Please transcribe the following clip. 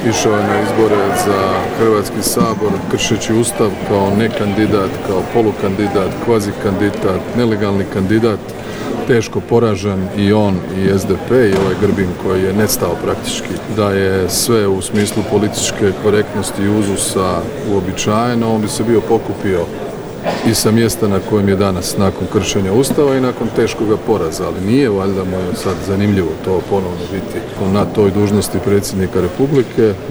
išao je na izbore za Hrvatski sabor kršeći Ustav kao nekandidat, kao polukandidat, kvazikandidat, nelegalni kandidat, teško poražen i on i SDP i ovaj Grbin koji je nestao praktički. Da je sve u smislu političke korektnosti i uzusa uobičajeno, on bi se bio pokupio i sa mjesta na kojem je danas nakon kršenja Ustava i nakon teškoga poraza, ali nije valjda mu je sad zanimljivo to ponovno biti na toj dužnosti predsjednika Republike.